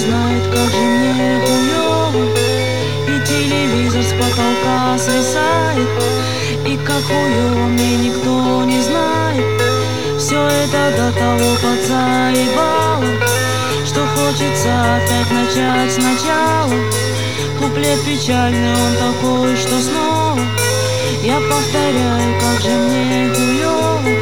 знает, как же мне хуёво. И телевизор с потолка свисает, и как хуёво мне никто не знает. Все это до того подзаебало, что хочется опять начать сначала. Куплет печальный, он такой, что снова я повторяю, как же мне хуёво.